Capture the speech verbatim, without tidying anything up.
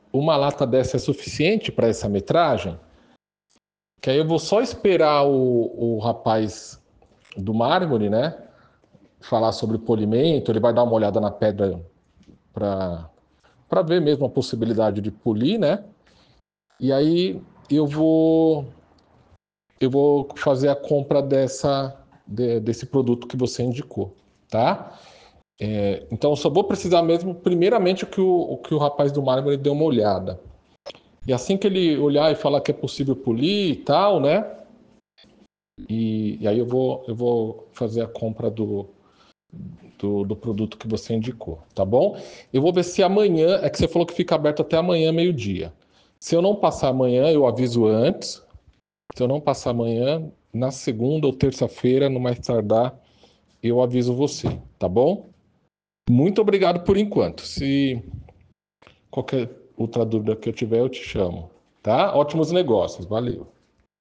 uma lata dessa é suficiente para essa metragem? Que aí eu vou só esperar o, o rapaz do mármore, né? Falar sobre polimento, ele vai dar uma olhada na pedra para para ver mesmo a possibilidade de polir, né? E aí eu vou eu vou fazer a compra dessa de, desse produto que você indicou, tá? É, então eu só vou precisar mesmo, primeiramente, que o, o que o rapaz do mármore dê uma olhada. E assim que ele olhar e falar que é possível polir e tal, né? E, e aí eu vou, eu vou fazer a compra do, do, do produto que você indicou, tá bom? Eu vou ver se amanhã, é que você falou que fica aberto até amanhã, meio-dia. Se eu não passar amanhã, eu aviso antes. Se eu não passar amanhã, na segunda ou terça-feira, no mais tardar, eu aviso você, tá bom? Muito obrigado por enquanto. Se qualquer outra dúvida que eu tiver, eu te chamo, tá? Ótimos negócios, valeu.